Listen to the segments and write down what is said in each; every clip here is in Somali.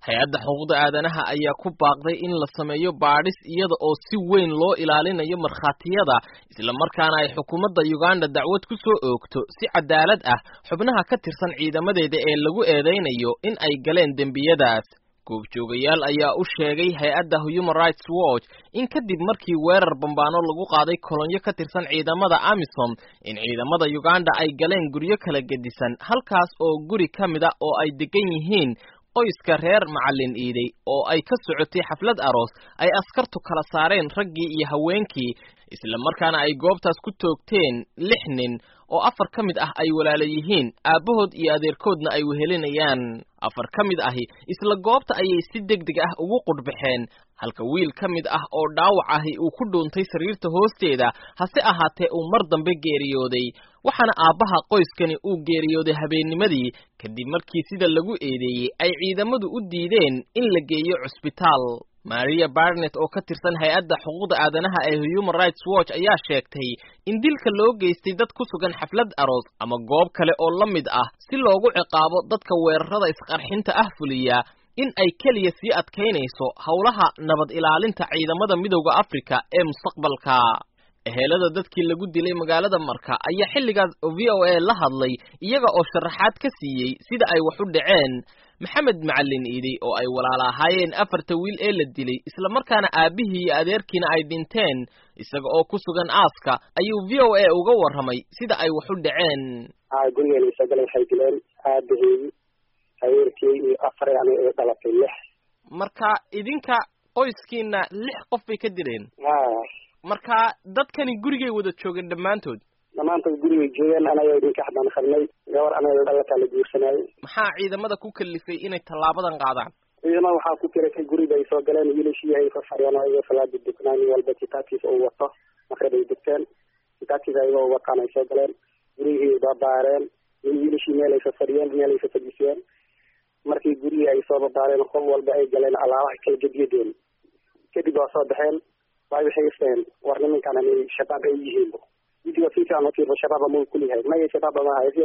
hay-adda xuquuqda aadanaha ayaa ku baaqday in la sameeyo baadhis iyada oo si weyn loo ilaalinayo markhaatiyada isla markaana ay xukuumadda Uganda dacwad ku soo oogto si cadaalad ah xubnaha ka tirsan ciidamadeeda ee lagu eedeynayo in ay galeen dembiyadaas. goobjoogayaal ayaa u sheegay hay-adda Human Rights Watch in kadib markii weerar bambaano lagu qaaday kolonyo ka tirsan ciidamada AMISOM in ciidamada Uganda ay galeen guryo kala gedisan halkaas oo guri kamida oo ay degan yihiin qoyska reer macallin iiday oo ay ka socotay xaflad aroos ay askartu kala saareen raggii iyo haweenkii isla markaana ay goobtaas ku toogteen 6 nin oo 4 kamid ah ay walaalo yihiin aabahood iyo adeerkoodna ay wehelinayaan 4 kamid ahi isla goobta ayay si degdeg ah ugu qudbixeen halka wiil kamid ah oo dhaawac ahi uu ku dhuuntay sariirta hoosteeda hase ahaatee uu mar dambe geeriyooday waxaana aabaha qoyskani uu geeriyooday habeennimadii kadib markii sida lagu eedeeyay ay ciidamadu u diideen in la geeyo cusbitaal. Maria Barnett oo ka tirsan hay-adda xuquuqda aadanaha ee Human Rights Watch ayaa sheegtay in dilka loo geystay dad ku sugan xaflad aroos ama goob kale oo la mid ah si loogu ciqaabo dadka weerarada isqarxinta ah fuliya in ay kaliya sii adkeynayso howlaha nabad ilaalinta ciidamada midowga Afrika ee mustaqbalka. ehelada dadkii lagu dilay magaalada Marka ayaa xilligaas VOA la hadlay iyaga oo sharaxaad ka siiyay sida ay wax u dhaceen. Maxamed Macallin Iidi oo ay walaalahaayeen 4 wiil ee la dilay isla markaana aabihii iyo adeerkiina ay dhinteen isaga oo ku sugan aaska ayuu VOA uga warramay sida ay wax u dhaceen. gurigeena soo galay waxay dileen aabihii adeerkii iyo 4 ani oo dhalatay 6 marka idinka qoyskiina 6 qof bay ka dileen. marka dadkani gurigay wada joogeen dhammaantood gurigay joogeen anaga idinka xabaan qarnay gabar anaga dhalata la guursanay. maxaa ciidamada ku kalifay inay tallaabadan qaadaan? ciidamada waxaa ku kiray guriga ay soo galeen wiilashii ay farfariyaan oo salaad duknaan walba kitaabkiisa oo wato markay ay dugteen kitaabkiisa ay wataan ay soo galeen gurigii baareen wiilashii meel ay farfariyaan meel ay fadhiyeen markii gurigii ay soo baareen qof walba ay galeen alaabaha kala gediyeen kadib waa soo baxeen waxay isteen war nimankan ay shabaab ay yihiin video fiican oo tiir shabaab ma ku leeyahay ma ay shabaab ma ay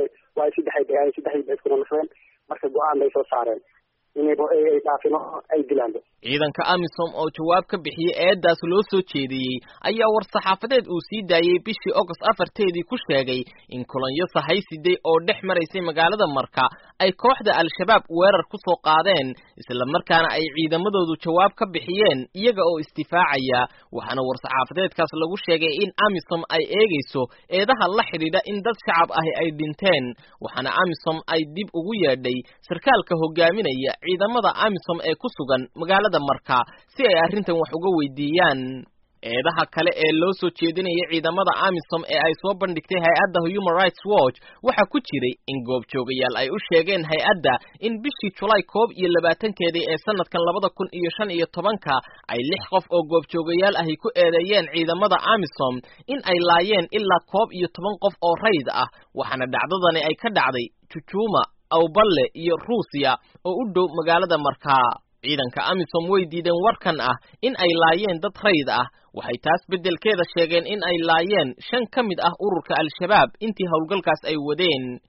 saddex kuna nafeen marka go'aan ay soo saareen inay dhaafino ay dilaan. ciidanka AMISOM oo jawaab ka bixiyay eedaas loo soo jeediyay ayaa war saxaafadeed uu sii daayay bishii August 4teedii ku sheegay in kolonyo sahaysiday oo dhex maraysay magaalada Marka ay kooxda al-shabaab weerar ku soo qaadeen isla markaana ay ciidamadoodu jawaab ka bixiyeen iyaga oo istifaacaya waxaana war saxaafadeedkaas lagu sheegay in AMISOM ay eegayso eedaha la xidhiidha in dad shacab ah ay dhinteen waxaana AMISOM ay dib ugu yeedhay sarkaalka hogaaminaya ciidamada AMISOM ee ku sugan magaalada Marka si ay arrintan wax uga weydiiyaan. eedaha kale ee loo soo jeedinayay ciidamada AMISOM ee ay soo bandhigtay hay-adda Human Rights Watch waxa ku jiray in goobjoogayaal ay u sheegeen hay-adda in bishii July 21 ee sanadkan 2015 ay 6 qof oo goobjoogayaal ahi ku eedeeyeen ciidamada AMISOM in ay laayeen ilaa 11 qof oo rayd ah waxaana dhacdadani ay ka dhacday Chuchuma Awballe iyo Ruusiya oo u dhow magaalada Marka. ciidanka AMISOM way diideen warkan ah in ay laayeen dad rayd ah waxay taas bedelkeeda sheegeen in ay laayeen 5 kamid ah ururka al-shabaab intii howlgalkaas ay wadeen.